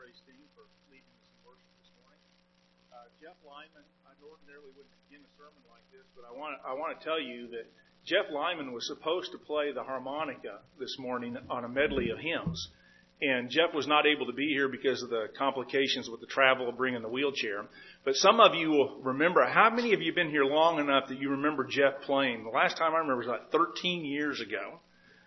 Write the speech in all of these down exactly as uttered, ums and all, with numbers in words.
praise team for leading us in worship this morning. Uh, Jeff Lyman, I ordinarily wouldn't begin a sermon like this, but I want I want to tell you that Jeff Lyman was supposed to play the harmonica this morning on a medley of hymns. And Jeff was not able to be here because of the complications with the travel of bringing the wheelchair. But some of you will remember, how many of you have been here long enough that you remember Jeff playing? The last time I remember was like thirteen years ago.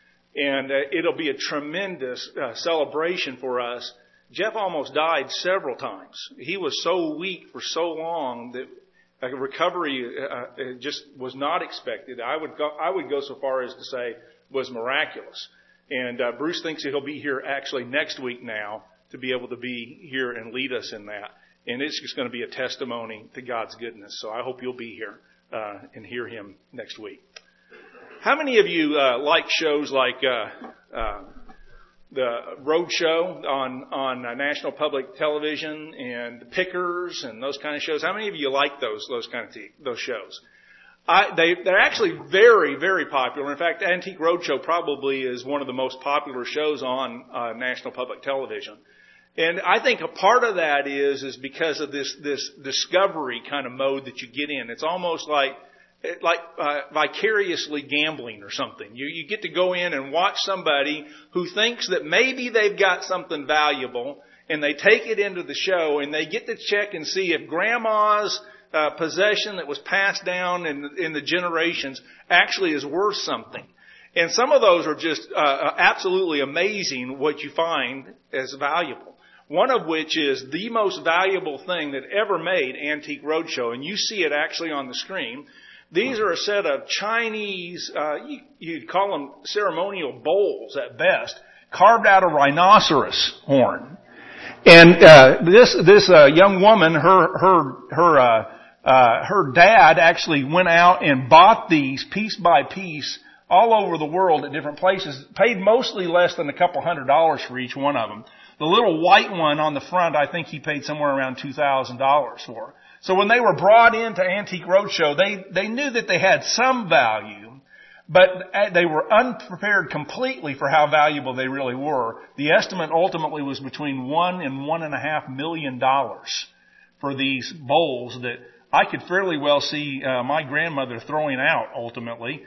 And uh, it'll be a tremendous uh, celebration for us. Jeff almost died several times. He was so weak for so long that a recovery uh, just was not expected. I would go, I would go so far as to say was miraculous. And uh, Bruce thinks that he'll be here actually next week now to be able to be here and lead us in that. And it's just going to be a testimony to God's goodness. So I hope you'll be here uh, and hear him next week. How many of you uh, like shows like uh, uh, the Road Show on on uh, National Public Television and Pickers and those kind of shows? How many of you like those those kind of t- those shows? I, they they're actually very very popular. In fact, Antique Roadshow probably is one of the most popular shows on uh, National Public Television. And I think a part of that is is because of this this discovery kind of mode that you get in. It's almost like like uh, vicariously gambling or something. You you get to go in and watch somebody who thinks that maybe they've got something valuable, and they take it into the show, and they get to check and see if grandma's uh, possession that was passed down in, in the generations actually is worth something. And some of those are just uh, absolutely amazing what you find as valuable. One of which is the most valuable thing that ever made Antique Roadshow, and you see it actually on the screen. These are a set of Chinese, uh, you, you'd call them ceremonial bowls at best, carved out of rhinoceros horn. And uh, this this uh, young woman, her her her uh, uh, her dad actually went out and bought these piece by piece all over the world at different places. Paid mostly less than a couple hundred dollars for each one of them. The little white one on the front, I think he paid somewhere around two thousand dollars for. So when they were brought into Antique Roadshow, they, they knew that they had some value, but they were unprepared completely for how valuable they really were. The estimate ultimately was between one and one and a half million dollars for these bowls that I could fairly well see uh, my grandmother throwing out ultimately,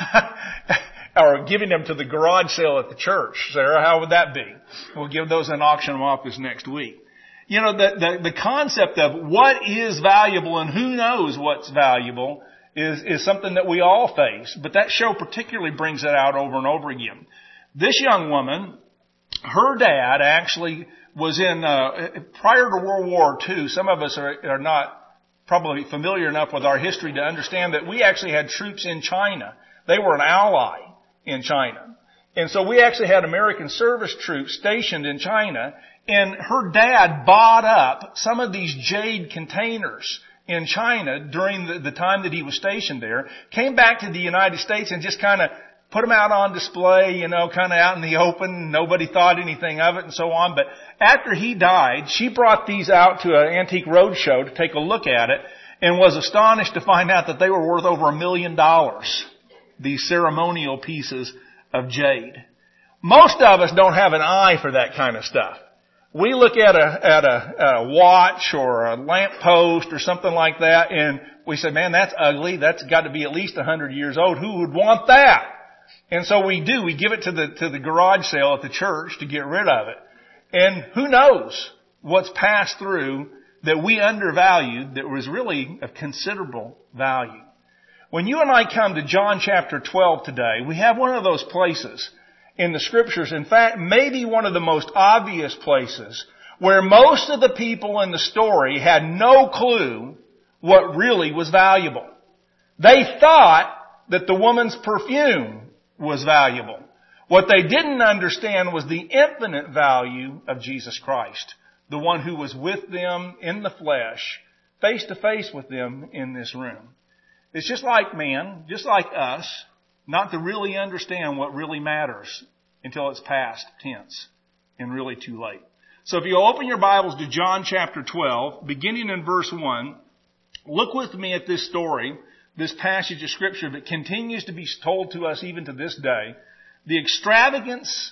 or giving them to the garage sale at the church. Sarah, how would that be? We'll give those and auction them off this next week. You know, the, the, the concept of what is valuable and who knows what's valuable is, is something that we all face. But that show particularly brings it out over and over again. This young woman, her dad actually was in, uh, prior to World War Two, some of us are, are not probably familiar enough with our history to understand that we actually had troops in China. They were an ally in China. And so we actually had American service troops stationed in China. And her dad bought up some of these jade containers in China during the, the time that he was stationed there, came back to the United States and just kind of put them out on display, you know, kind of out in the open. Nobody thought anything of it and so on. But after he died, she brought these out to an Antique Roadshow to take a look at it and was astonished to find out that they were worth over a million dollars, these ceremonial pieces of jade. Most of us don't have an eye for that kind of stuff. We look at a, at a, at a watch or a lamppost or something like that, and we say, man, that's ugly. That's got to be at least a hundred years old. Who would want that? And so we do. We give it to the, to the garage sale at the church to get rid of it. And who knows what's passed through that we undervalued that was really of considerable value. When you and I come to John chapter twelve today, we have one of those places in the scriptures, in fact, maybe one of the most obvious places where most of the people in the story had no clue what really was valuable. They thought that the woman's perfume was valuable. What they didn't understand was the infinite value of Jesus Christ, the one who was with them in the flesh, face to face with them in this room. It's just like man, just like us, not to really understand what really matters until it's past tense and really too late. So if you open your Bibles to John chapter twelve, beginning in verse one, look with me at this story, this passage of Scripture that continues to be told to us even to this day. The extravagance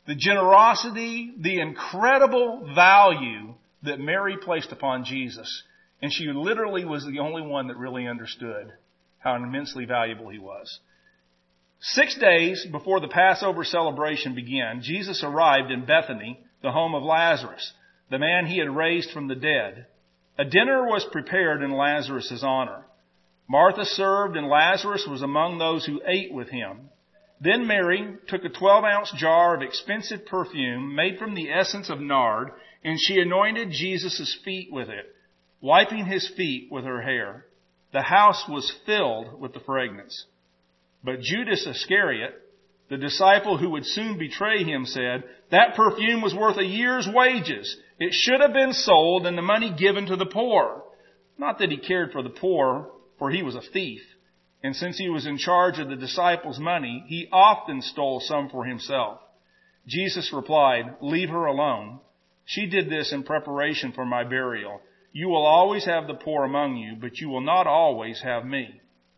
the generosity, the incredible value that Mary placed upon Jesus. And she literally was the only one that really understood how immensely valuable he was. Six days before the Passover celebration began, Jesus arrived in Bethany, the home of Lazarus, the man he had raised from the dead. A dinner was prepared in Lazarus' honor. Martha served, and Lazarus was among those who ate with him. Then Mary took a twelve-ounce jar of expensive perfume made from the essence of nard, and she anointed Jesus' feet with it, wiping his feet with her hair. The house was filled with the fragrance. But Judas Iscariot, the disciple who would soon betray him, said, "That perfume was worth a year's wages. It should have been sold and the money given to the poor." Not that he cared for the poor, for he was a thief. And since he was in charge of the disciples' money, he often stole some for himself. Jesus replied, "Leave her alone. She did this in preparation for my burial. You will always have the poor among you, but you will not always have me."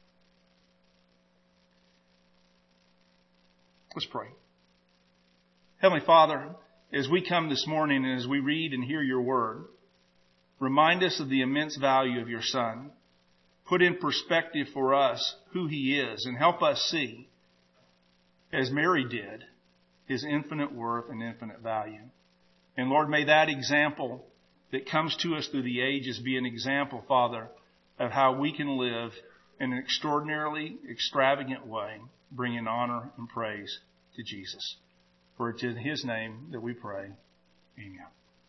Let's pray. Heavenly Father, as we come this morning and as we read and hear your word, remind us of the immense value of your Son. Put in perspective for us who he is and help us see, as Mary did, his infinite worth and infinite value. And Lord, may that example that comes to us through the ages be an example, Father, of how we can live in an extraordinarily extravagant way, bringing honor and praise to Jesus. For it's in his name that we pray. Amen.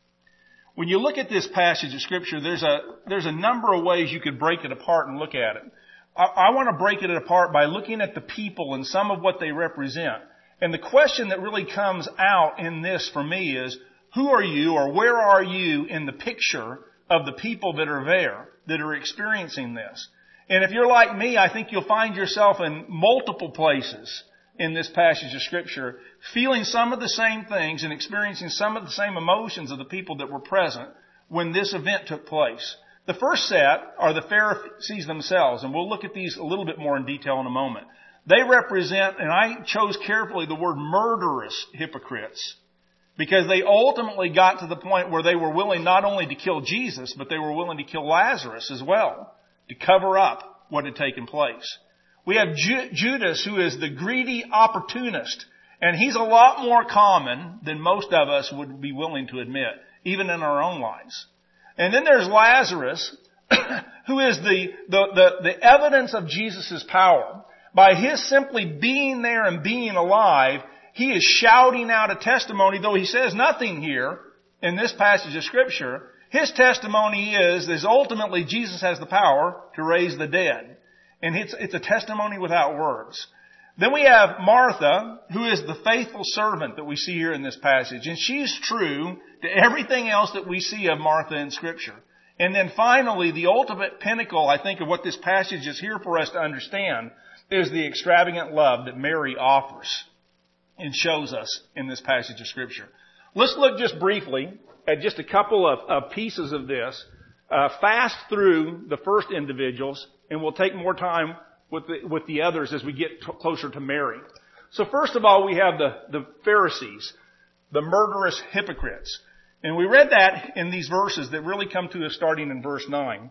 When you look at this passage of Scripture, there's a there's a number of ways you could break it apart and look at it. I, I want to break it apart by looking at the people and some of what they represent. And the question that really comes out in this for me is, who are you, or where are you in the picture of the people that are there, that are experiencing this? And if you're like me, I think you'll find yourself in multiple places in this passage of Scripture, feeling some of the same things and experiencing some of the same emotions of the people that were present when this event took place. The first set are the Pharisees themselves, and we'll look at these a little bit more in detail in a moment. They represent, and I chose carefully the word murderous hypocrites, because they ultimately got to the point where they were willing not only to kill Jesus, but they were willing to kill Lazarus as well, to cover up what had taken place. We have Ju- Judas, who is the greedy opportunist, and he's a lot more common than most of us would be willing to admit, even in our own lives. And then there's Lazarus, who is the, the, the, the evidence of Jesus' power. By his simply being there and being alive, he is shouting out a testimony, though he says nothing here in this passage of Scripture. His testimony is, is ultimately Jesus has the power to raise the dead. And it's, it's a testimony without words. Then we have Martha, who is the faithful servant that we see here in this passage. And she's true to everything else that we see of Martha in Scripture. And then finally, the ultimate pinnacle, I think, of what this passage is here for us to understand is the extravagant love that Mary offers and shows us in this passage of Scripture. Let's look just briefly at just a couple of, of pieces of this. Uh, fast through the first individuals, and we'll take more time with the, with the others as we get t- closer to Mary. So first of all, we have the, the Pharisees, the murderous hypocrites. And we read that in these verses that really come to us starting in verse nine.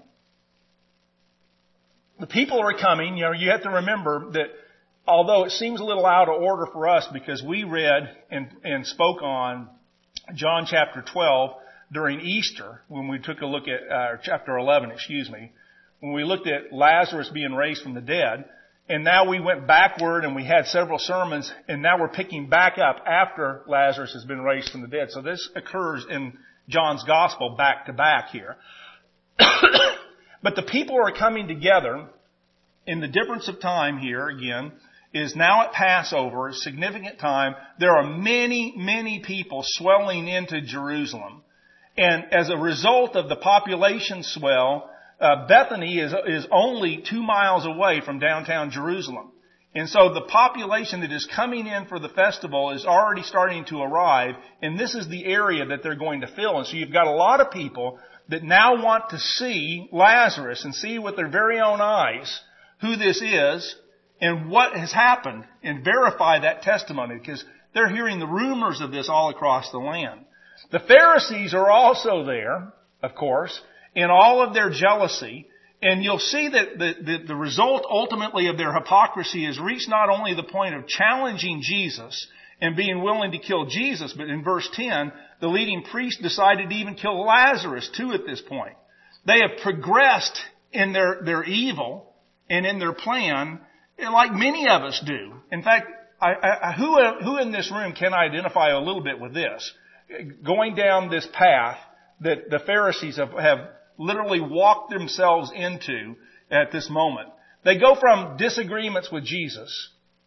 The people are coming. You know, you have to remember that although it seems a little out of order for us because we read and, and spoke on John chapter twelve during Easter, when we took a look at, uh, chapter eleven, excuse me, when we looked at Lazarus being raised from the dead, and now we went backward and we had several sermons, and now we're picking back up after Lazarus has been raised from the dead. So this occurs in John's gospel back to back here. But the people are coming together, and the difference of time here, again, is now at Passover, a significant time. There are many, many people swelling into Jerusalem. And as a result of the population swell, uh, Bethany is, is only two miles away from downtown Jerusalem. And so the population that is coming in for the festival is already starting to arrive, and this is the area that they're going to fill. And so you've got a lot of people that now want to see Lazarus and see with their very own eyes who this is and what has happened and verify that testimony, because They're hearing the rumors of this all across the land. The Pharisees are also there, of course, in all of their jealousy. And you'll see that the, the, the result ultimately of their hypocrisy has reached not only the point of challenging Jesus and being willing to kill Jesus, but in verse ten, the leading priest decided to even kill Lazarus too at this point. They have progressed in their, their evil and in their plan like many of us do. In fact, I, I, who, who in this room can identify a little bit with this? Going down this path that the Pharisees have, have literally walked themselves into at this moment. They go from disagreements with Jesus,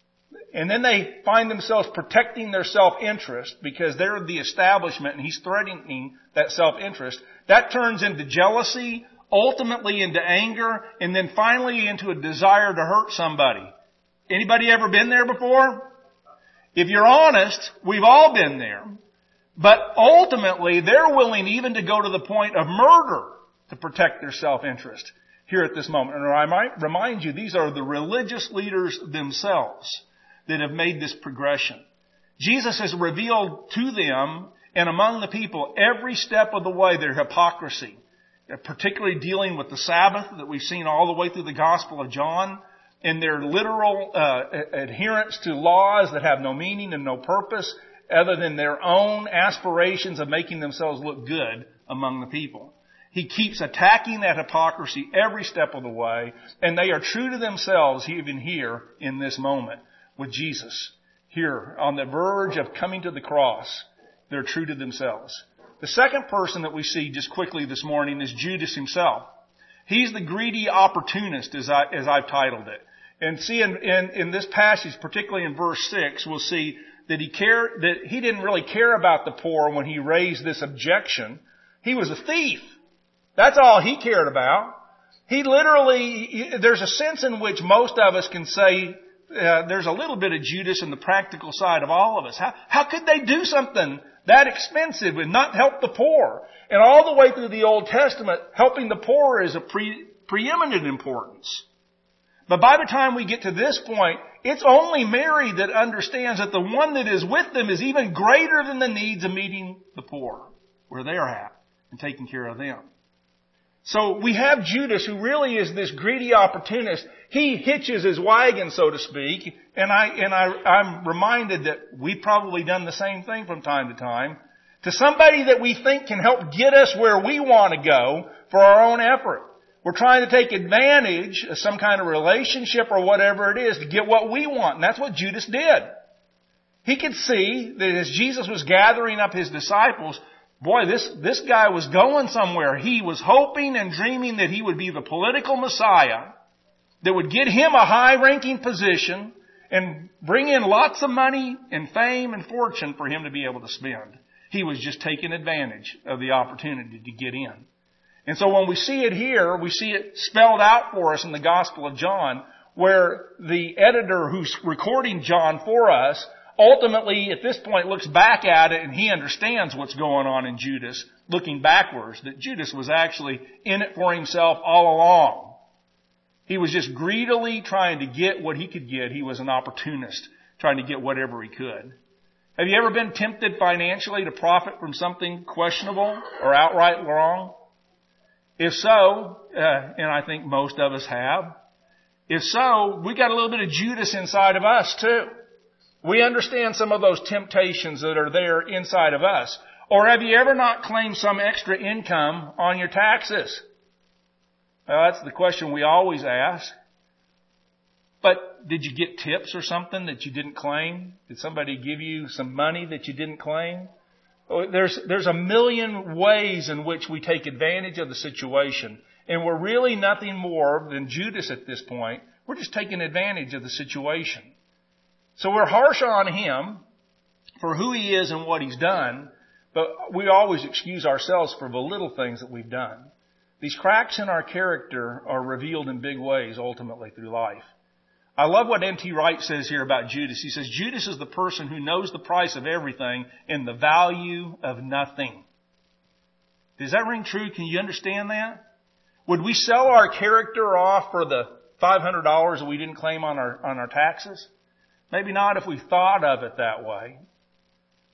and then they find themselves protecting their self-interest because they're the establishment and he's threatening that self-interest. That turns into jealousy, ultimately into anger, and then finally into a desire to hurt somebody. Anybody ever been there before? If you're honest, we've all been there. But ultimately, they're willing even to go to the point of murder to protect their self-interest here at this moment. And I might remind you, these are the religious leaders themselves that have made this progression. Jesus has revealed to them and among the people every step of the way their hypocrisy, particularly dealing with the Sabbath that we've seen all the way through the Gospel of John, and their literal uh, adherence to laws that have no meaning and no purpose other than their own aspirations of making themselves look good among the people. He keeps attacking that hypocrisy every step of the way, and they are true to themselves even here in this moment with Jesus. Here, on the verge of coming to the cross, they're true to themselves. The second person that we see just quickly this morning is Judas himself. He's the greedy opportunist, as, I, as I've titled it. And see, in, in, in this passage, particularly in verse six, we'll see that he care, that he didn't really care about the poor when he raised this objection. He was a thief. That's all he cared about. He literally, there's a sense in which most of us can say, uh, there's a little bit of Judas in the practical side of all of us. How, how could they do something that expensive and not help the poor? And all the way through the Old Testament, helping the poor is of pre, preeminent importance. But by the time we get to this point, it's only Mary that understands that the one that is with them is even greater than the needs of meeting the poor, where they're at, and taking care of them. So we have Judas, who really is this greedy opportunist. He hitches his wagon, so to speak, and I and I I'm reminded that we've probably done the same thing from time to time, to somebody that we think can help get us where we want to go for our own effort. We're trying to take advantage of some kind of relationship or whatever it is to get what we want, and that's what Judas did. He could see that as Jesus was gathering up his disciples, boy, this, this guy was going somewhere. He was hoping and dreaming that he would be the political Messiah that would get him a high-ranking position and bring in lots of money and fame and fortune for him to be able to spend. He was just taking advantage of the opportunity to get in. And so when we see it here, we see it spelled out for us in the Gospel of John, where the editor who's recording John for us ultimately, at this point, looks back at it and he understands what's going on in Judas, looking backwards, that Judas was actually in it for himself all along. He was just greedily trying to get what he could get. He was an opportunist, trying to get whatever he could. Have you ever been tempted financially to profit from something questionable or outright wrong? If so, uh, and I think most of us have, if so, we got a little bit of Judas inside of us too. We understand some of those temptations that are there inside of us. Or have you ever not claimed some extra income on your taxes? Well, that's the question we always ask. But did you get tips or something that you didn't claim? Did somebody give you some money that you didn't claim? There's, there's a million ways in which we take advantage of the situation. And we're really nothing more than Judas at this point. We're just taking advantage of the situation. So we're harsh on him for who he is and what he's done, but we always excuse ourselves for the little things that we've done. These cracks in our character are revealed in big ways ultimately through life. I love what N T Wright says here about Judas. He says, Judas is the person who knows the price of everything and the value of nothing. Does that ring true? Can you understand that? Would we sell our character off for the five hundred dollars that we didn't claim on our, on our taxes? Maybe not if we thought of it that way.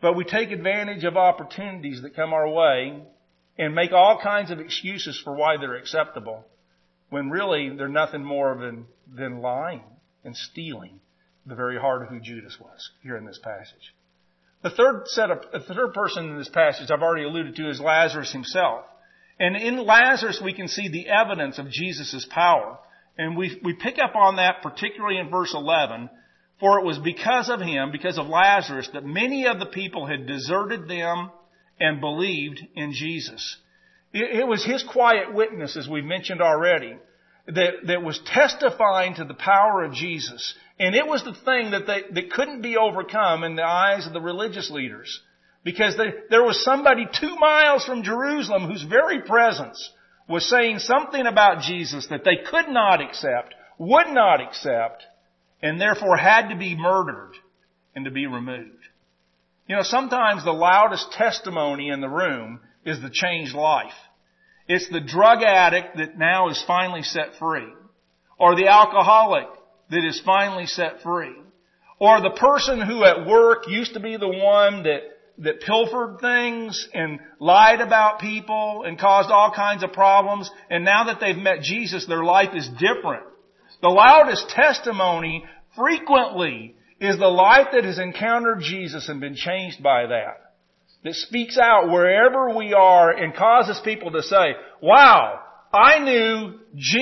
But we take advantage of opportunities that come our way and make all kinds of excuses for why they're acceptable, when really they're nothing more than, than lying and stealing the very heart of who Judas was here in this passage. The third set of, the third person in this passage I've already alluded to is Lazarus himself. And in Lazarus we can see the evidence of Jesus' power. And we, we pick up on that particularly in verse eleven. For it was because of him, because of Lazarus, that many of the people had deserted them and believed in Jesus. It, it was his quiet witness, as we mentioned already, that, that was testifying to the power of Jesus. And it was the thing that they, that couldn't be overcome in the eyes of the religious leaders. Because they, there was somebody two miles from Jerusalem whose very presence was saying something about Jesus that they could not accept, would not accept, and therefore had to be murdered and to be removed. You know, sometimes the loudest testimony in the room is the changed life. It's the drug addict that now is finally set free. Or the alcoholic that is finally set free. Or the person who at work used to be the one that, that pilfered things and lied about people and caused all kinds of problems. And now that they've met Jesus, their life is different. The loudest testimony frequently is the life that has encountered Jesus and been changed by that. That speaks out wherever we are and causes people to say, wow, I knew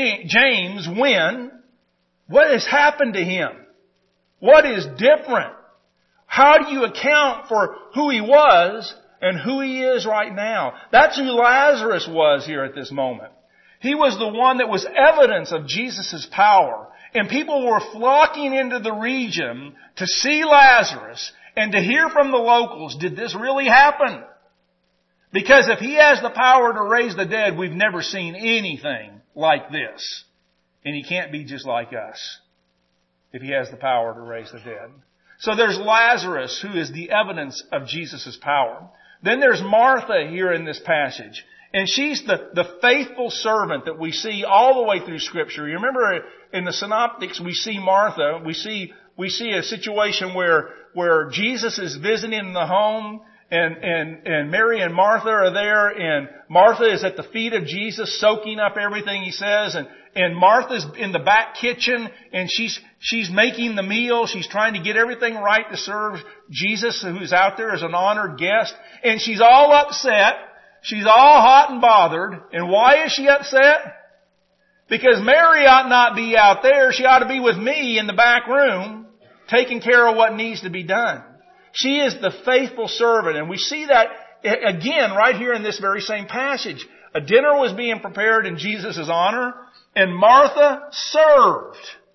James when. What has happened to him? What is different? How do you account for who he was and who he is right now? That's who Lazarus was here at this moment. He was the one that was evidence of Jesus' power. And people were flocking into the region to see Lazarus and to hear from the locals, did this really happen? Because if he has the power to raise the dead, we've never seen anything like this. And he can't be just like us if he has the power to raise the dead. So there's Lazarus, who is the evidence of Jesus' power. Then there's Martha here in this passage. And she's the, the faithful servant that we see all the way through Scripture. You remember in the Synoptics we see Martha, we see, we see a situation where, where Jesus is visiting in the home and, and, and Mary and Martha are there and Martha is at the feet of Jesus soaking up everything he says and, and Martha's in the back kitchen and she's, she's making the meal. She's trying to get everything right to serve Jesus who's out there as an honored guest and she's all upset. She's all hot and bothered. And why is she upset? Because Mary ought not be out there. She ought to be with me in the back room, taking care of what needs to be done. She is the faithful servant. And we see that again right here in this very same passage. A dinner was being prepared in Jesus' honor, and Martha served.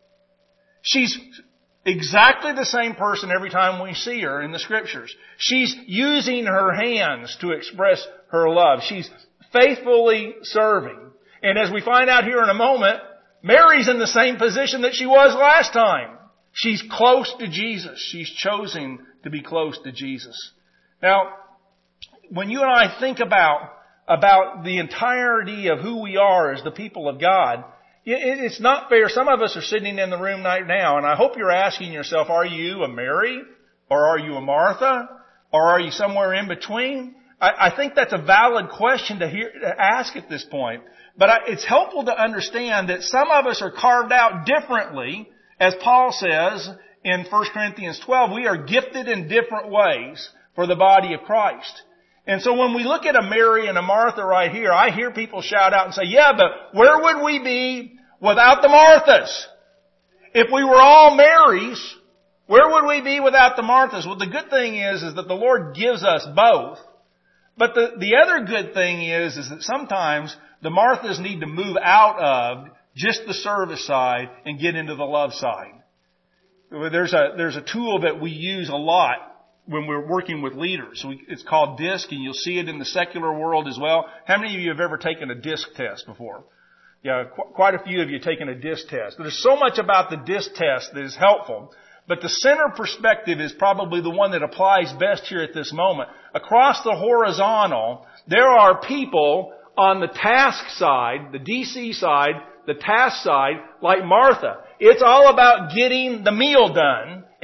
She's exactly the same person every time we see her in the Scriptures. She's using her hands to express her love. She's faithfully serving. And as we find out here in a moment, Mary's in the same position that she was last time. She's close to Jesus. She's chosen to be close to Jesus. Now, when you and I think about, about the entirety of who we are as the people of God, it's not fair. Some of us are sitting in the room right now, and I hope you're asking yourself, are you a Mary? Or are you a Martha? Or are you somewhere in between? I, I think that's a valid question to, hear, to ask at this point. But I, it's helpful to understand that some of us are carved out differently. As Paul says in First Corinthians twelve, we are gifted in different ways for the body of Christ. And so when we look at a Mary and a Martha right here, I hear people shout out and say, yeah, but where would we be without the Marthas? If we were all Marys, where would we be without the Marthas? Well, the good thing is, is that the Lord gives us both. But the, the other good thing is, is that sometimes the Marthas need to move out of just the service side and get into the love side. There's a, there's a tool that we use a lot when we're working with leaders. It's called DISC, and you'll see it in the secular world as well. How many of you have ever taken a DISC test before? Yeah, qu- quite a few of you have taken a DISC test. There's so much about the DISC test that is helpful, but the center perspective is probably the one that applies best here at this moment. Across the horizontal, there are people on the task side, the D C side, the task side, like Martha. It's all about getting the meal done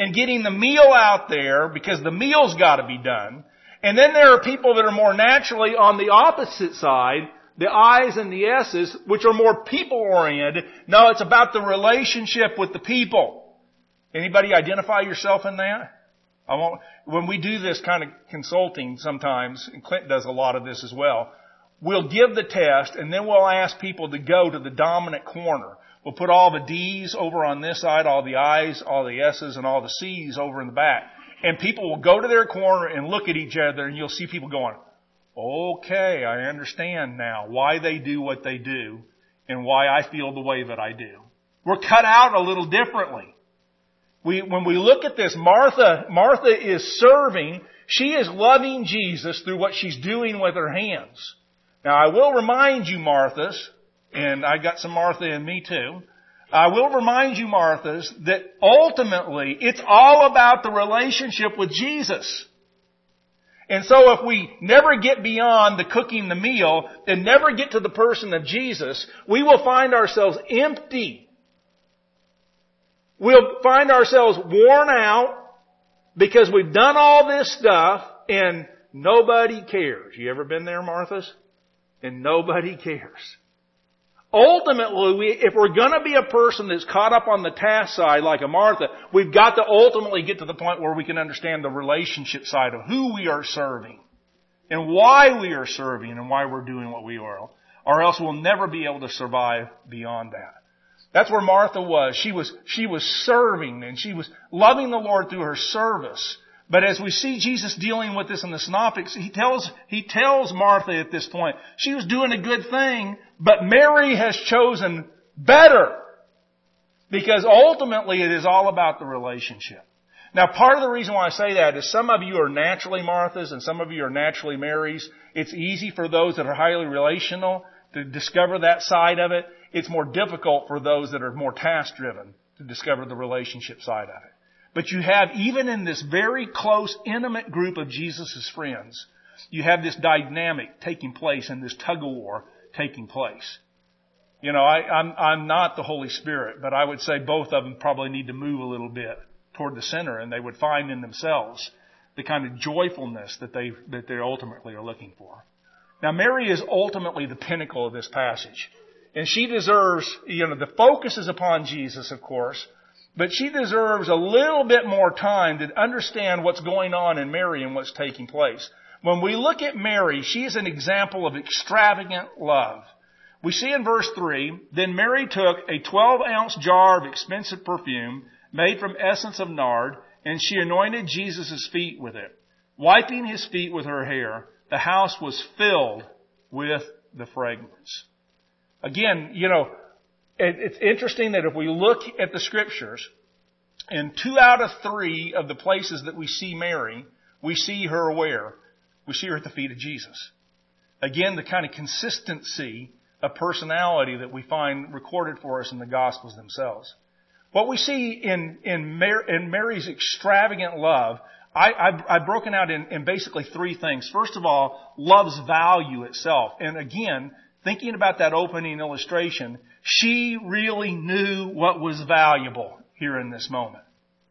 and getting the meal out there because the meal's got to be done. And then there are people that are more naturally on the opposite side, the I's and the S's, which are more people-oriented. No, it's about the relationship with the people. Anybody identify yourself in that? I won't, when we do this kind of consulting sometimes, and Clint does a lot of this as well, we'll give the test and then we'll ask people to go to the dominant corner. We'll put all the D's over on this side, all the I's, all the S's, and all the C's over in the back. And people will go to their corner and look at each other, and you'll see people going, okay, I understand now why they do what they do and why I feel the way that I do. We're cut out a little differently. We, when we look at this, Martha, Martha is serving. She is loving Jesus through what she's doing with her hands. Now, I will remind you, Marthas, and I got some Martha in me too, I will remind you, Marthas, that ultimately it's all about the relationship with Jesus. And so if we never get beyond the cooking the meal and never get to the person of Jesus, we will find ourselves empty. We'll find ourselves worn out because we've done all this stuff and nobody cares. You ever been there, Marthas? And nobody cares. Ultimately, we, if we're going to be a person that's caught up on the task side like a Martha, we've got to ultimately get to the point where we can understand the relationship side of who we are serving and why we are serving and why we're doing what we are, or else we'll never be able to survive beyond that. That's where Martha was. She was, she was serving and she was loving the Lord through her service. But as we see Jesus dealing with this in the Synoptics, he tells, he tells Martha at this point, she was doing a good thing, but Mary has chosen better. Because ultimately it is all about the relationship. Now part of the reason why I say that is some of you are naturally Marthas and some of you are naturally Marys. It's easy for those that are highly relational to discover that side of it. It's more difficult for those that are more task driven to discover the relationship side of it. But you have, even in this very close, intimate group of Jesus' friends, you have this dynamic taking place and this tug-of-war taking place. You know, I, I'm, I'm not the Holy Spirit, but I would say both of them probably need to move a little bit toward the center, and they would find in themselves the kind of joyfulness that they, that they ultimately are looking for. Now, Mary is ultimately the pinnacle of this passage. And she deserves, you know, the focus is upon Jesus, of course, but she deserves a little bit more time to understand what's going on in Mary and what's taking place. When we look at Mary, she is an example of extravagant love. We see in verse three, then Mary took a twelve ounce jar of expensive perfume made from essence of nard, and she anointed Jesus' feet with it. Wiping his feet with her hair, the house was filled with the fragrance. Again, you know, it's interesting that if we look at the Scriptures, in two out of three of the places that we see Mary, we see her where? We see her at the feet of Jesus. Again, the kind of consistency of personality that we find recorded for us in the Gospels themselves. What we see in, in, Mary, in Mary's extravagant love, I, I've, I've broken out in, in basically three things. First of all, love's value itself. And again, thinking about that opening illustration, she really knew what was valuable here in this moment.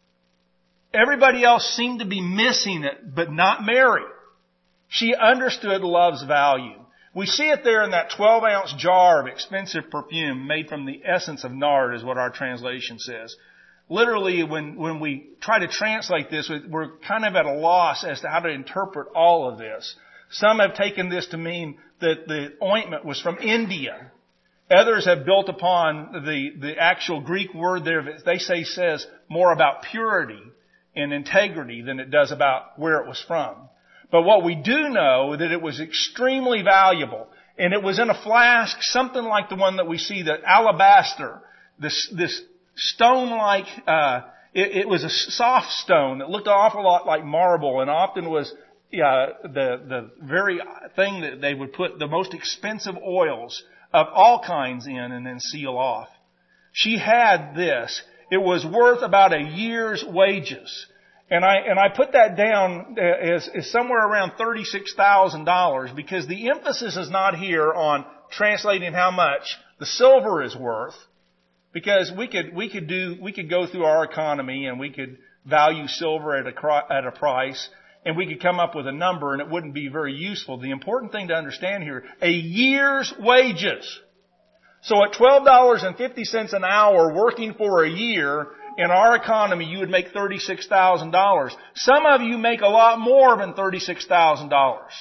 Everybody else seemed to be missing it, but not Mary. She understood love's value. We see it there in that twelve ounce jar of expensive perfume made from the essence of nard, is what our translation says. Literally, when, when we try to translate this, we're kind of at a loss as to how to interpret all of this. Some have taken this to mean that the ointment was from India. Others have built upon the, the actual Greek word there that they say says more about purity and integrity than it does about where it was from. But what we do know that it was extremely valuable, and it was in a flask, something like the one that we see, the alabaster, this, this stone-like, uh, it, it was a soft stone that looked an awful lot like marble, and often was yeah, the, the very thing that they would put the most expensive oils of all kinds in and then seal off. She had this. It was worth about a year's wages. And I, and I put that down as, as somewhere around thirty-six thousand dollars because the emphasis is not here on translating how much the silver is worth, because we could, we could do, we could go through our economy and we could value silver at a, at a price, and we could come up with a number and it wouldn't be very useful. The important thing to understand here, a year's wages. So at twelve dollars and fifty cents an hour working for a year, in our economy, you would make thirty-six thousand dollars. Some of you make a lot more than thirty-six thousand dollars.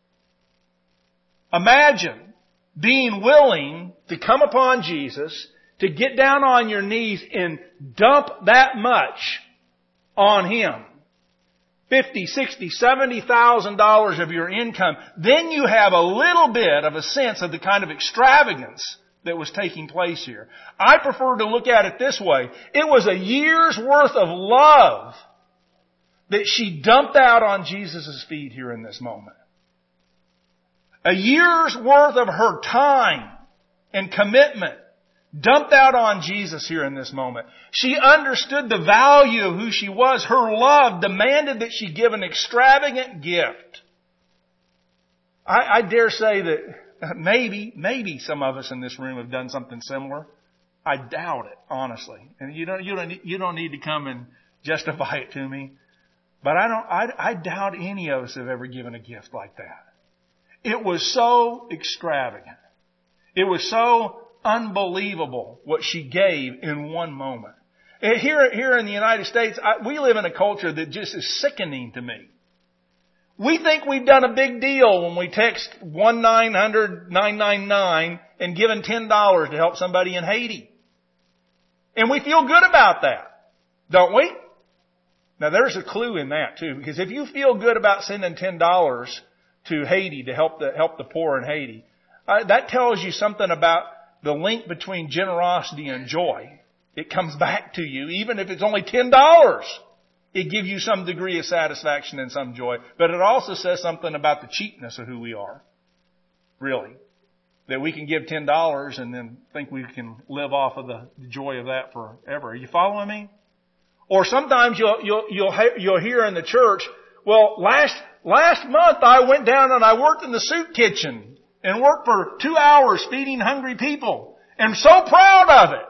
Imagine being willing to come upon Jesus, to get down on your knees and dump that much on Him. Fifty, sixty, seventy thousand dollars of your income. Then you have a little bit of a sense of the kind of extravagance that was taking place here. I prefer to look at it this way. It was a year's worth of love that she dumped out on Jesus' feet here in this moment. A year's worth of her time and commitment dumped out on Jesus here in this moment. She understood the value of who she was. Her love demanded that she give an extravagant gift. I, I dare say that Maybe, maybe some of us in this room have done something similar. I doubt it, honestly. And you don't, you don't, you don't need to come and justify it to me. But I don't, I, I doubt any of us have ever given a gift like that. It was so extravagant. It was so unbelievable what she gave in one moment. Here, here in the United States, I, we live in a culture that just is sickening to me. We think we've done a big deal when we text one nine hundred nine nine nine and given ten dollars to help somebody in Haiti. And we feel good about that, don't we? Now there's a clue in that too, because if you feel good about sending ten dollars to Haiti to help the, help the poor in Haiti, uh, that tells you something about the link between generosity and joy. It comes back to you, even if it's only ten dollars. It gives you some degree of satisfaction and some joy. But it also says something about the cheapness of who we are. Really. That we can give ten dollars and then think we can live off of the joy of that forever. Are you following me? Or sometimes you'll, you'll, you'll, you'll hear in the church, well, last, last month I went down and I worked in the soup kitchen and worked for two hours feeding hungry people. And I'm so proud of it.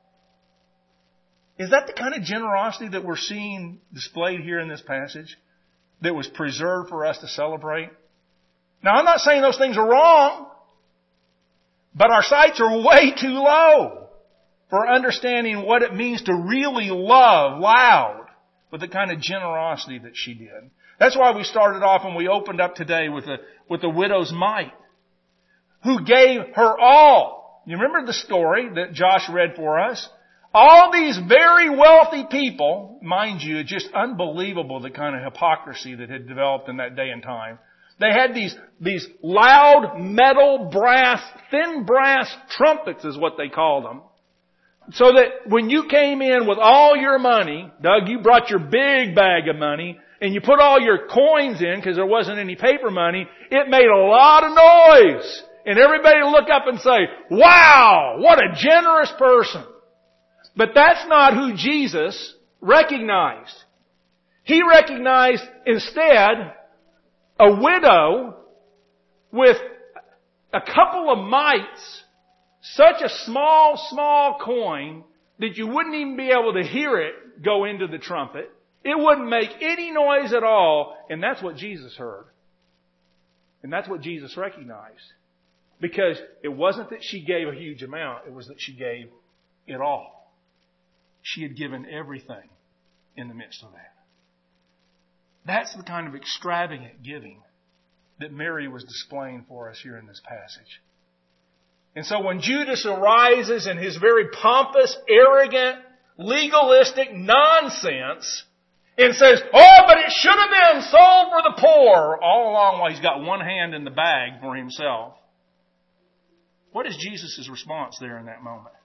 Is that the kind of generosity that we're seeing displayed here in this passage? That was preserved for us to celebrate? Now, I'm not saying those things are wrong, but our sights are way too low for understanding what it means to really love loud with the kind of generosity that she did. That's why we started off and we opened up today with the, with the widow's mite, who gave her all. You remember the story that Josh read for us? All these very wealthy people, mind you, it's just unbelievable the kind of hypocrisy that had developed in that day and time. They had these, these loud metal brass, thin brass trumpets is what they called them. So that when you came in with all your money, Doug, you brought your big bag of money, and you put all your coins in because there wasn't any paper money, it made a lot of noise. And everybody would look up and say, wow, what a generous person. But that's not who Jesus recognized. He recognized instead a widow with a couple of mites, such a small, small coin that you wouldn't even be able to hear it go into the trumpet. It wouldn't make any noise at all, and that's what Jesus heard. And that's what Jesus recognized. Because it wasn't that she gave a huge amount, it was that she gave it all. She had given everything in the midst of that. That's the kind of extravagant giving that Mary was displaying for us here in this passage. And so when Judas arises in his very pompous, arrogant, legalistic nonsense and says, oh, but it should have been sold for the poor, all along while he's got one hand in the bag for himself, what is Jesus' response there in that moment?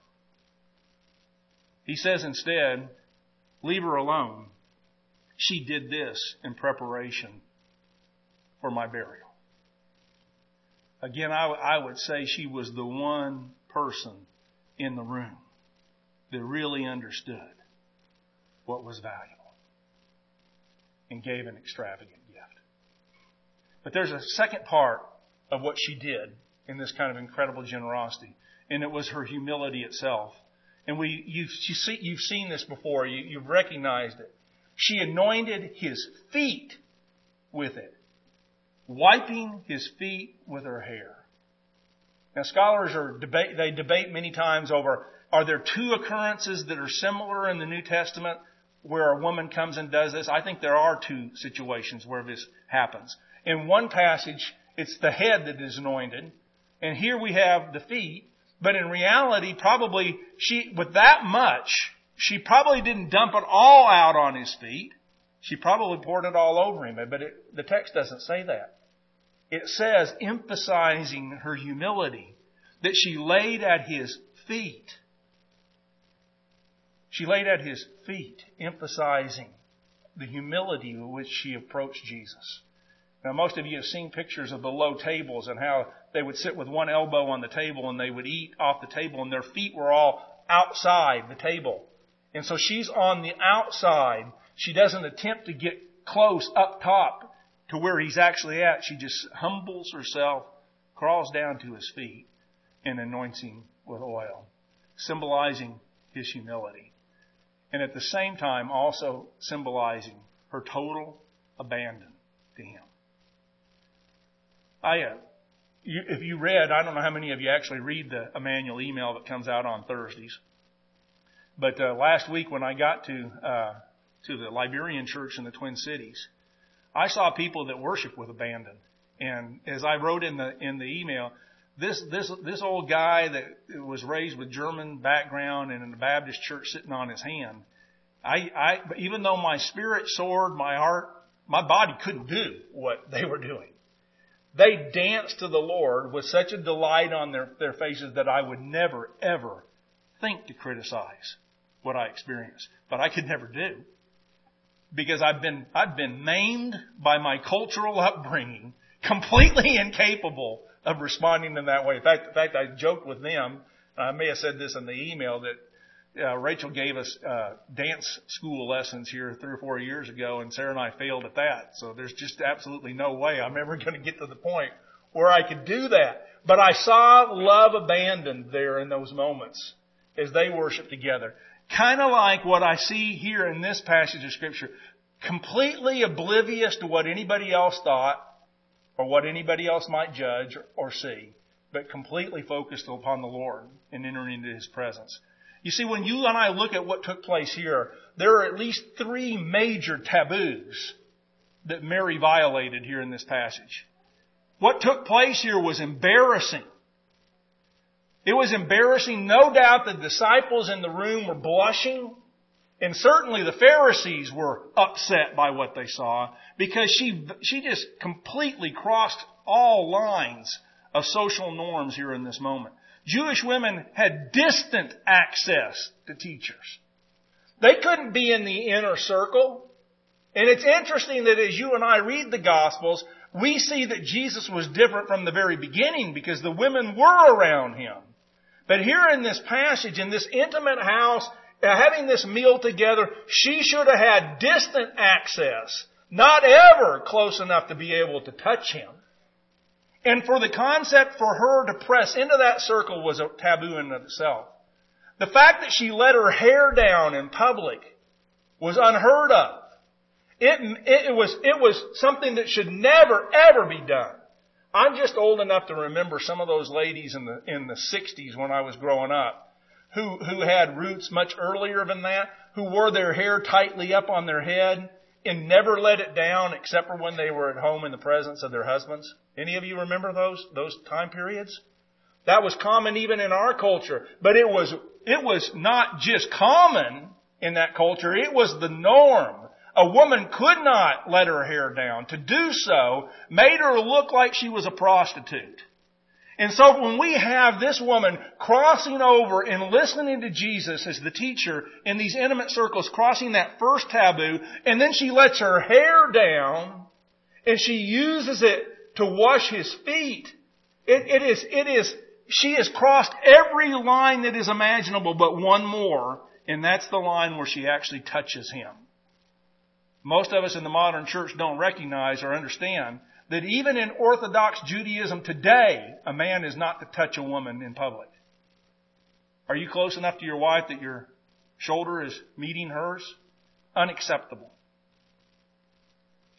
He says instead, leave her alone. She did this in preparation for my burial. Again, I, I would say she was the one person in the room that really understood what was valuable and gave an extravagant gift. But there's a second part of what she did in this kind of incredible generosity, and it was her humility itself. And we, you've, you see, you've seen this before. You, you've recognized it. She anointed his feet with it, wiping his feet with her hair. Now, scholars are debate, they debate many times over, are there two occurrences that are similar in the New Testament where a woman comes and does this? I think there are two situations where this happens. In one passage, it's the head that is anointed, and here we have the feet, but in reality, probably she, with that much, she probably didn't dump it all out on his feet. She probably poured it all over him, but it, the text doesn't say that. It says, emphasizing her humility, that she laid at his feet. She laid at his feet, emphasizing the humility with which she approached Jesus. Now, most of you have seen pictures of the low tables and how they would sit with one elbow on the table and they would eat off the table and their feet were all outside the table. And so she's on the outside. She doesn't attempt to get close up top to where he's actually at. She just humbles herself, crawls down to his feet, and anoints him with oil, symbolizing his humility. And at the same time, also symbolizing her total abandon to him. I, uh, you, if you read, I don't know how many of you actually read the Emmanuel email that comes out on Thursdays. But uh, last week when I got to uh, to the Liberian church in the Twin Cities, I saw people that worship with abandon. And as I wrote in the in the email, this this this old guy that was raised with German background and in the Baptist church sitting on his hand, I, I even though my spirit soared, my heart, my body couldn't do what they were doing. They danced to the Lord with such a delight on their, their faces that I would never, ever think to criticize what I experienced. But I could never do. Because I've been, I've been maimed by my cultural upbringing, completely incapable of responding in that way. In fact, in fact, I joked with them, I may have said this in the email, that uh, Rachel gave us uh, dance school lessons here three or four years ago, and Sarah and I failed at that. So there's just absolutely no way I'm ever going to get to the point where I could do that. But I saw love abandoned there in those moments as they worship together. Kind of like what I see here in this passage of Scripture. Completely oblivious to what anybody else thought or what anybody else might judge or see, but completely focused upon the Lord and entering into His presence. You see, when you and I look at what took place here, there are at least three major taboos that Mary violated here in this passage. What took place here was embarrassing. It was embarrassing. No doubt the disciples in the room were blushing. And certainly the Pharisees were upset by what they saw, because she, she just completely crossed all lines of social norms here in this moment. Jewish women had distant access to teachers. They couldn't be in the inner circle. And it's interesting that as you and I read the Gospels, we see that Jesus was different from the very beginning because the women were around Him. But here in this passage, in this intimate house, having this meal together, she should have had distant access, not ever close enough to be able to touch Him. And for the concept for her to press into that circle was a taboo in itself. The fact that she let her hair down in public was unheard of. It, it was, it was something that should never, ever be done. I'm just old enough to remember some of those ladies in the, in the sixties when I was growing up who, who had roots much earlier than that, who wore their hair tightly up on their head and never let it down except for when they were at home in the presence of their husbands. Any of you remember those, those time periods? That was common even in our culture, but it was, it was not just common in that culture, it was the norm. A woman could not let her hair down. To do so made her look like she was a prostitute. And so when we have this woman crossing over and listening to Jesus as the teacher in these intimate circles, crossing that first taboo, and then she lets her hair down and she uses it to wash His feet. It, it is, it is, she has crossed every line that is imaginable but one more, and that's the line where she actually touches Him. Most of us in the modern church don't recognize or understand that even in Orthodox Judaism today, a man is not to touch a woman in public. Are you close enough to your wife that your shoulder is meeting hers? Unacceptable.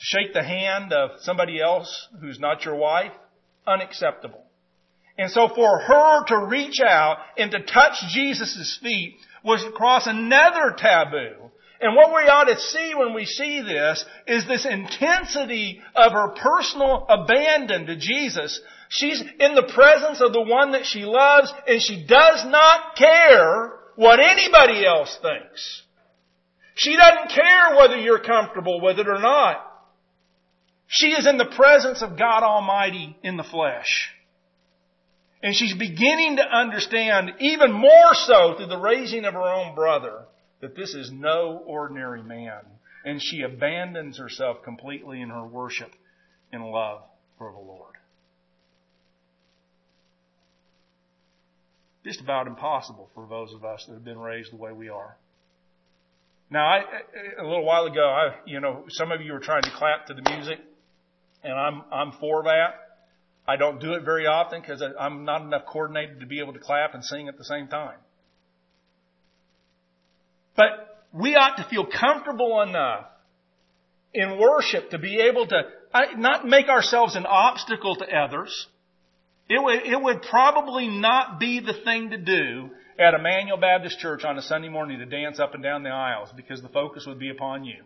shake the hand of somebody else who's not your wife, unacceptable. And so for her to reach out and to touch Jesus' feet was to cross another taboo. And what we ought to see when we see this is this intensity of her personal abandon to Jesus. She's in the presence of the one that she loves, and she does not care what anybody else thinks. She doesn't care whether you're comfortable with it or not. She is in the presence of God Almighty in the flesh. And she's beginning to understand, even more so through the raising of her own brother, that this is no ordinary man. And she abandons herself completely in her worship and love for the Lord. Just about impossible for those of us that have been raised the way we are. Now, I, a little while ago, I, you know, some of you were trying to clap to the music, and I'm I'm for that. I don't do it very often because I'm not enough coordinated to be able to clap and sing at the same time. But we ought to feel comfortable enough in worship to be able to not make ourselves an obstacle to others. It would, it would probably not be the thing to do at Emmanuel Baptist Church on a Sunday morning to dance up and down the aisles because the focus would be upon you.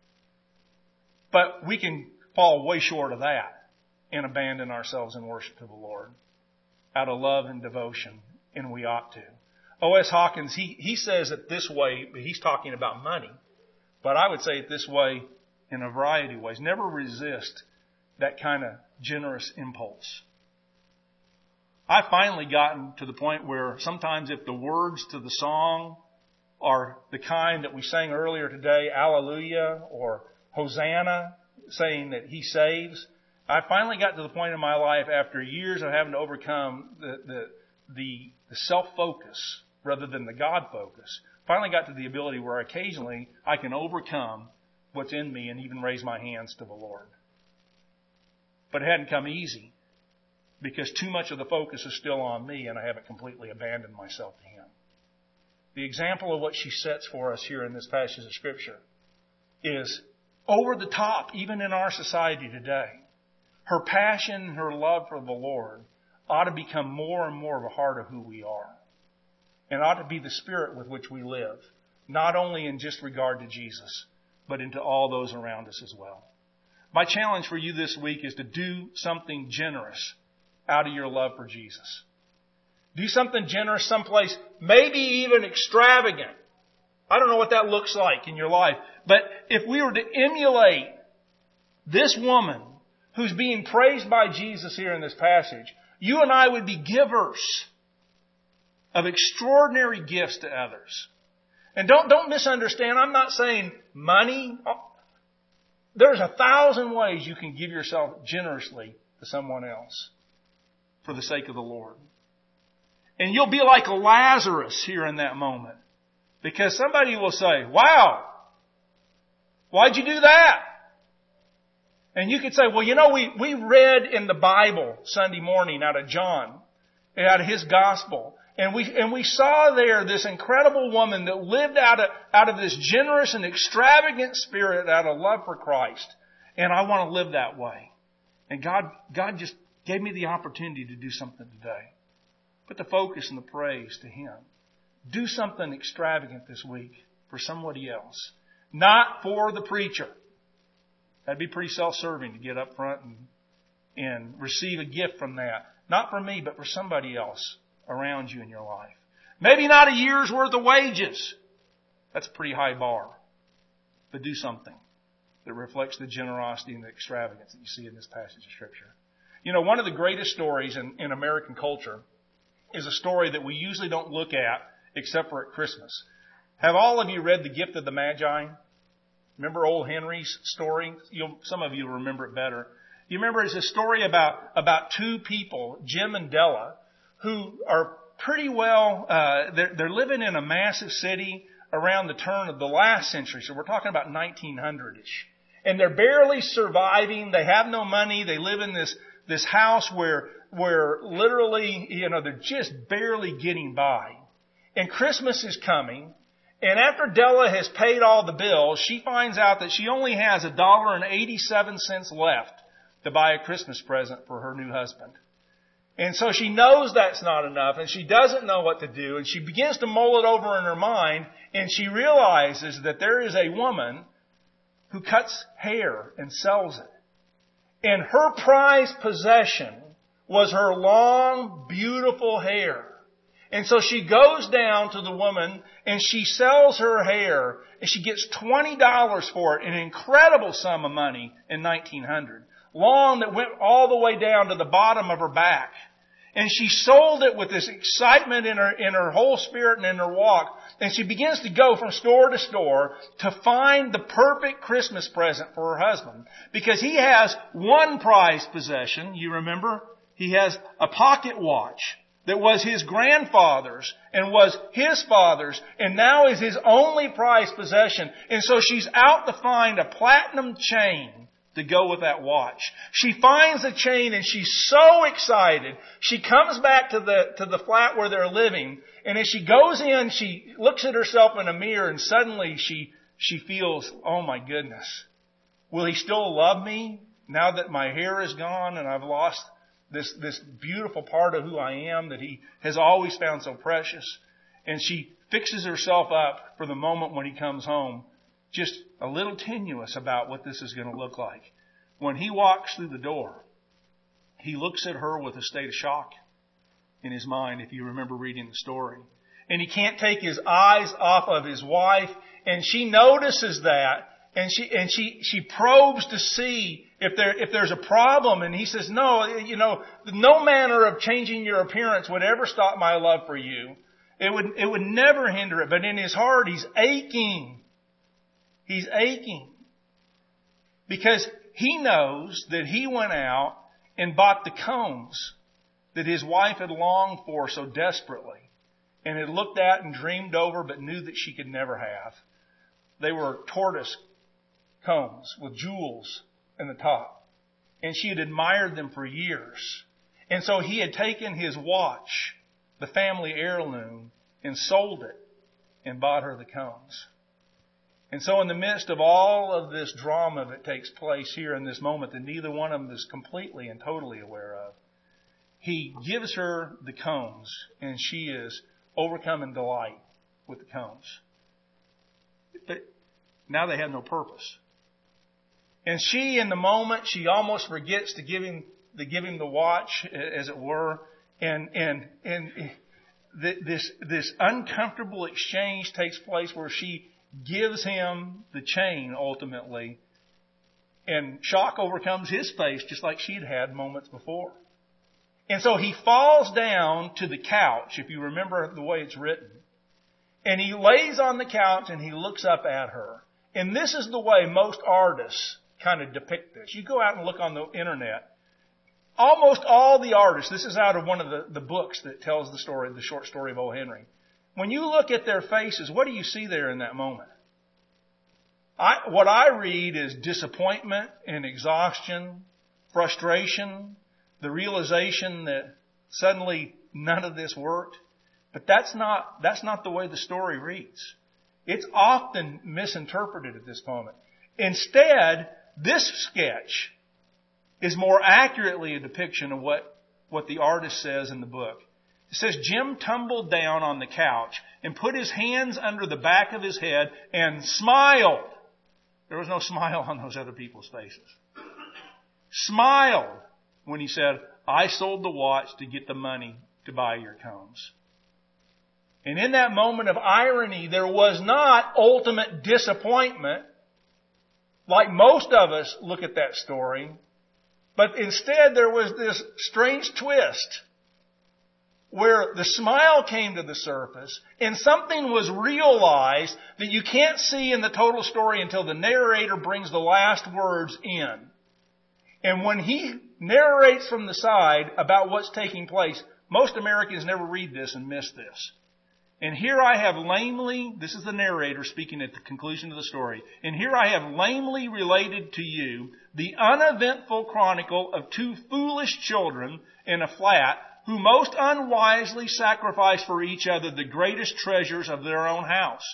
But we can fall way short of that and abandon ourselves in worship to the Lord out of love and devotion, and we ought to. O S Hawkins, he, he says it this way, but he's talking about money. But I would say it this way in a variety of ways. Never resist that kind of generous impulse. I've finally gotten to the point where sometimes if the words to the song are the kind that we sang earlier today, Alleluia or Hosanna, saying that He saves, I finally got to the point in my life after years of having to overcome the, the, the, the self-focus rather than the God focus. Finally got to the ability where occasionally I can overcome what's in me and even raise my hands to the Lord. But it hadn't come easy because too much of the focus is still on me and I haven't completely abandoned myself to Him. The example of what she sets for us here in this passage of Scripture is over the top, even in our society today. Her passion and her love for the Lord ought to become more and more of a heart of who we are. And ought to be the spirit with which we live, not only in just regard to Jesus, but into all those around us as well. My challenge for you this week is to do something generous out of your love for Jesus. Do something generous someplace, maybe even extravagant. I don't know what that looks like in your life. But if we were to emulate this woman who's being praised by Jesus here in this passage, you and I would be givers of extraordinary gifts to others. And don't, don't misunderstand, I'm not saying money. There's a thousand ways you can give yourself generously to someone else for the sake of the Lord. And you'll be like Lazarus here in that moment. Because somebody will say, wow, why'd you do that? And you could say, well, you know, we, we read in the Bible Sunday morning out of John, out of his gospel. And we, and we saw there this incredible woman that lived out of, out of this generous and extravagant spirit out of love for Christ. And I want to live that way. And God, God just gave me the opportunity to do something today. Put the focus and the praise to Him. Do something extravagant this week for somebody else. Not for the preacher. That'd be pretty self-serving to get up front and, and receive a gift from that. Not for me, but for somebody else around you in your life. Maybe not a year's worth of wages. That's a pretty high bar. But do something that reflects the generosity and the extravagance that you see in this passage of Scripture. You know, one of the greatest stories in, in American culture is a story that we usually don't look at except for at Christmas. Have all of you read The Gift of the Magi? Remember old Henry's story? You'll, some of you will remember it better. You remember it's a story about, about two people, Jim and Della, who are pretty well, uh, they're, they're living in a massive city around the turn of the last century. So we're talking about nineteen hundred-ish. And they're barely surviving. They have no money. They live in this, this house where, where literally, you know, they're just barely getting by. And Christmas is coming. And after Della has paid all the bills, she finds out that she only has a dollar and eighty-seven cents left to buy a Christmas present for her new husband. And so she knows that's not enough, and she doesn't know what to do, and she begins to mull it over in her mind, and she realizes that there is a woman who cuts hair and sells it. And her prized possession was her long, beautiful hair. And so she goes down to the woman and she sells her hair, and she gets twenty dollars for it, an incredible sum of money in nineteen hundred. Long that went all the way down to the bottom of her back. And she sold it with this excitement in her, in her whole spirit and in her walk. And she begins to go from store to store to find the perfect Christmas present for her husband. Because he has one prized possession, you remember? He has a pocket watch that was his grandfather's and was his father's and now is his only prized possession. And so she's out to find a platinum chain to go with that watch. She finds the chain and she's so excited. She comes back to the, to the flat where they're living, and as she goes in, she looks at herself in a mirror, and suddenly she, she feels, oh my goodness, will he still love me now that my hair is gone and I've lost this, this beautiful part of who I am that he has always found so precious? And she fixes herself up for the moment when he comes home, just a little tenuous about what this is going to look like. When he walks through the door, he looks at her with a state of shock in his mind, if you remember reading the story. And he can't take his eyes off of his wife, and she notices that, and she and she she probes to see if there if there's a problem, and he says, no, you know, no manner of changing your appearance would ever stop my love for you. It would it would never hinder it. But in his heart, he's aching. He's aching because he knows that he went out and bought the combs that his wife had longed for so desperately and had looked at and dreamed over but knew that she could never have. They were tortoise combs with jewels in the top, and she had admired them for years. And so he had taken his watch, the family heirloom, and sold it and bought her the combs. And so in the midst of all of this drama that takes place here in this moment that neither one of them is completely and totally aware of, he gives her the combs, and she is overcome in delight with the combs. But now they have no purpose. And she, in the moment, she almost forgets to give him, to give him the watch, as it were, and and and this this uncomfortable exchange takes place where she gives him the chain ultimately, and shock overcomes his face just like she'd had moments before. And so he falls down to the couch, if you remember the way it's written, and he lays on the couch and he looks up at her. And this is the way most artists kind of depict this. You go out and look on the internet. Almost all the artists, this is out of one of the, the books that tells the story, the short story of O. Henry. When you look at their faces, what do you see there in that moment? I, what I read is disappointment and exhaustion, frustration, the realization that suddenly none of this worked. But that's not, that's not the way the story reads. It's often misinterpreted at this moment. Instead, this sketch is more accurately a depiction of what, what the artist says in the book. It says Jim tumbled down on the couch and put his hands under the back of his head and smiled. There was no smile on those other people's faces. Smiled when he said, I sold the watch to get the money to buy your combs. And in that moment of irony, there was not ultimate disappointment, like most of us look at that story, but instead there was this strange twist where the smile came to the surface and something was realized that you can't see in the total story until the narrator brings the last words in. And when he narrates from the side about what's taking place, most Americans never read this and miss this. And here I have lamely, this is the narrator speaking at the conclusion of the story, and here I have lamely related to you the uneventful chronicle of two foolish children in a flat who most unwisely sacrificed for each other the greatest treasures of their own house,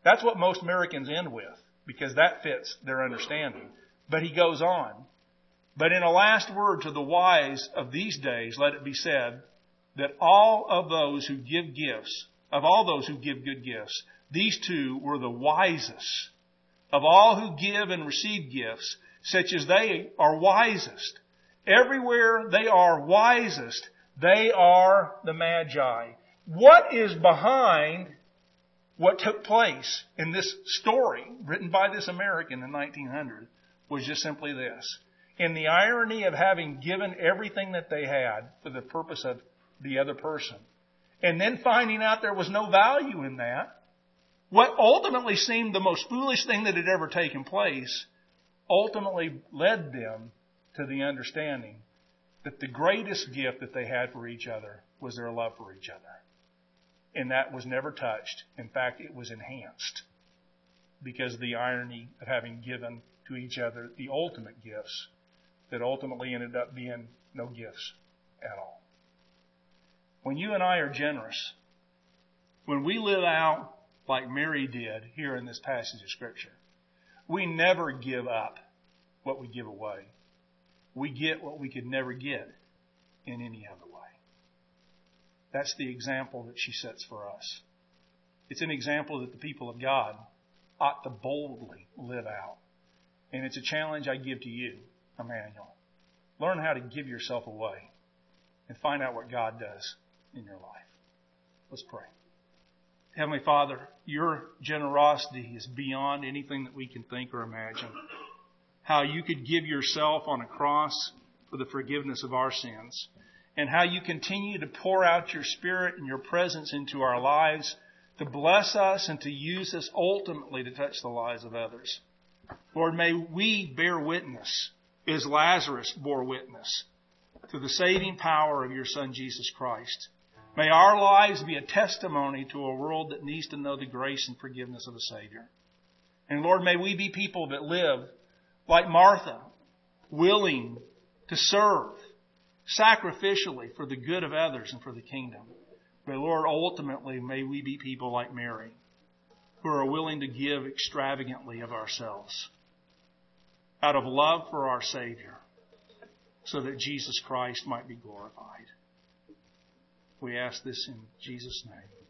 That's what most Americans end with, because that fits their understanding. But he goes on. But in a last word to the wise of these days, let it be said that all of those who give gifts, of all those who give good gifts, these two were the wisest. Of all who give and receive gifts, such as they are wisest. Everywhere they are wisest, they are the Magi. What is behind what took place in this story written by this American in nineteen hundred was just simply this. In the irony of having given everything that they had for the purpose of the other person, and then finding out there was no value in that, what ultimately seemed the most foolish thing that had ever taken place ultimately led them to the understanding that the greatest gift that they had for each other was their love for each other. And that was never touched. In fact, it was enhanced because of the irony of having given to each other the ultimate gifts that ultimately ended up being no gifts at all. When you and I are generous, when we live out like Mary did here in this passage of Scripture, we never give up what we give away. We get what we could never get in any other way. That's the example that she sets for us. It's an example that the people of God ought to boldly live out. And it's a challenge I give to you, Emmanuel. Learn how to give yourself away and find out what God does in your life. Let's pray. Heavenly Father, your generosity is beyond anything that we can think or imagine. How you could give yourself on a cross for the forgiveness of our sins, and how you continue to pour out your Spirit and your presence into our lives to bless us and to use us ultimately to touch the lives of others. Lord, may we bear witness, as Lazarus bore witness, to the saving power of your Son, Jesus Christ. May our lives be a testimony to a world that needs to know the grace and forgiveness of the Savior. And Lord, may we be people that live like Martha, willing to serve sacrificially for the good of others and for the kingdom. But Lord, ultimately, may we be people like Mary, who are willing to give extravagantly of ourselves out of love for our Savior, so that Jesus Christ might be glorified. We ask this in Jesus' name.